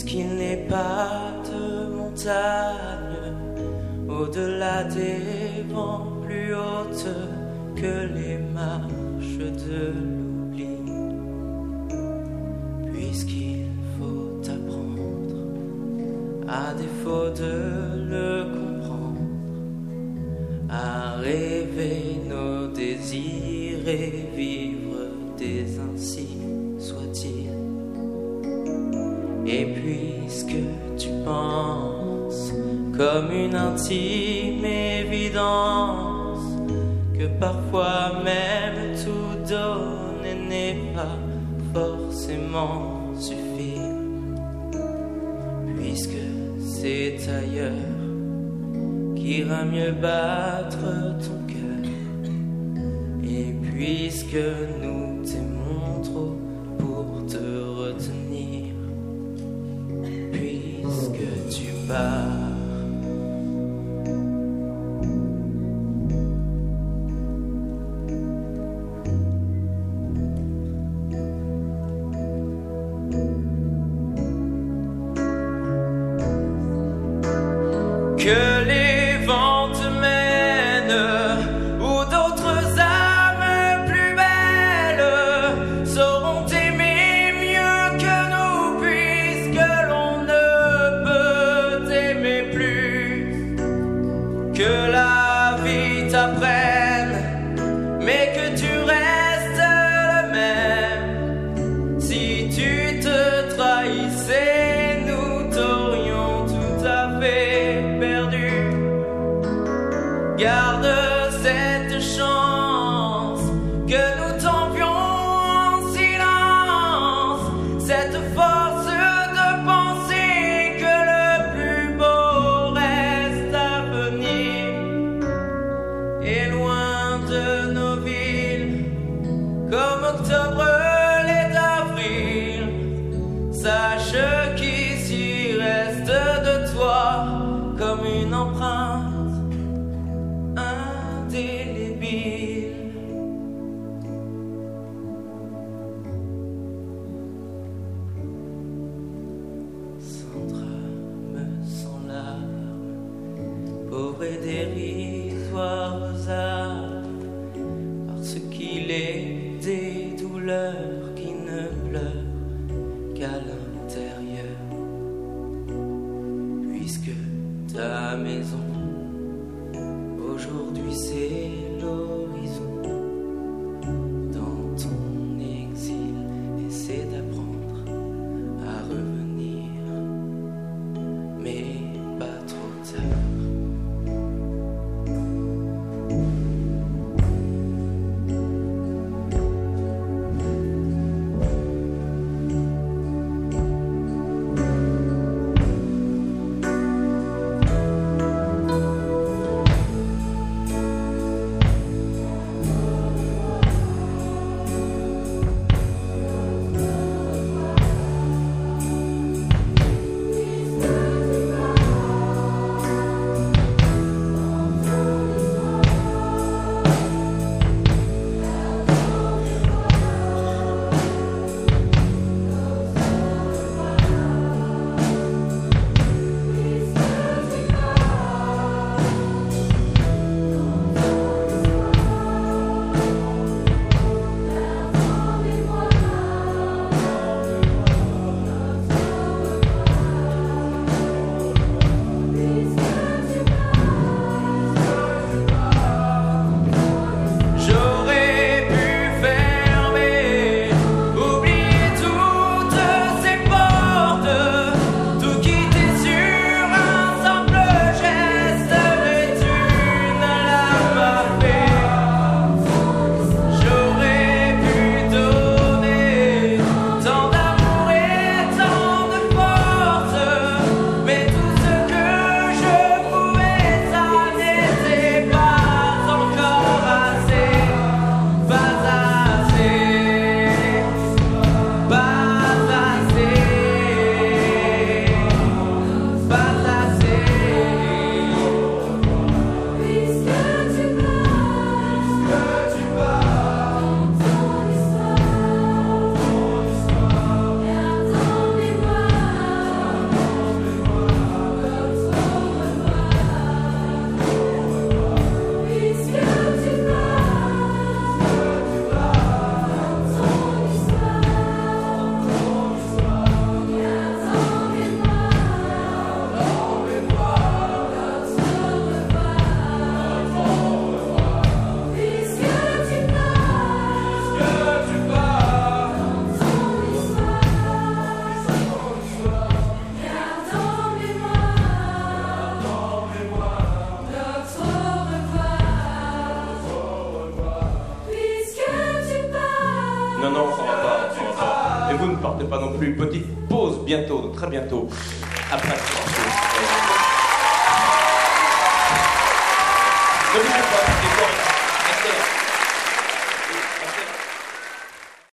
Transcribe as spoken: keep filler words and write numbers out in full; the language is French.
puisqu'il n'est pas de montagne au-delà des vents plus hautes que les marches de l'oubli, puisqu'il faut apprendre, à défaut de le comprendre, à rêver nos désirs et vivre des ainsi soit-il. Et puisque tu penses comme une intime évidence que parfois même tout donner n'est pas forcément suffire, puisque c'est ailleurs qu'ira mieux battre ton cœur, et puisque nous t'aimons trop pour te retenir, puisque tu pars. Que les vents te mènent où d'autres âmes plus belles sauront t'aimer mieux que nous, puisque l'on ne peut t'aimer plus. Que la vie t'apprenne, mais que tu restes le même. Si tu te trahissais, nous t'aurions tout à fait perdu. Garde cette chance que nous t'envions en silence, cette force de penser que le plus beau reste à venir. Et loin de nos villes, comme octobre l'est d'avril, sache qu'ici reste de toi comme une empreinte indélébile. Sans drame, sans larmes, pauvre et dérisoire aux âmes, parce qu'il est des douleurs qui ne pleurent qu'à l'intérieur, puisque ta maison aujourd'hui c'est l'horizon, Non, non, ça va pas, ça va pas. Et vous ne partez pas non plus. Petite pause bientôt, très bientôt, après ce morceau.